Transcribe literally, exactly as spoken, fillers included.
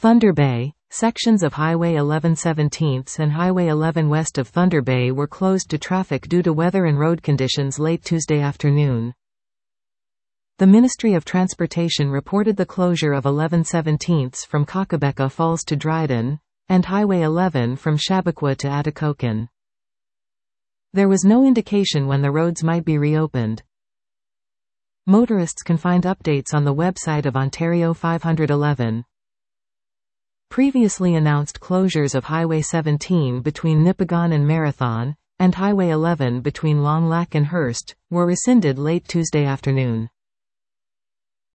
Thunder Bay. Sections of Highway eleven seventeen and Highway eleven west of Thunder Bay were closed to traffic due to weather and road conditions late Tuesday afternoon. The Ministry of Transportation reported the closure of eleven seventeen from Kakabeka Falls to Dryden, and Highway eleven from Shabakwa to Atakokan. There was no indication when the roads might be reopened. Motorists can find updates on the website of Ontario five eleven. Previously announced closures of Highway seventeen between Nipigon and Marathon, and Highway eleven between Long Lac and Hearst, were rescinded late Tuesday afternoon.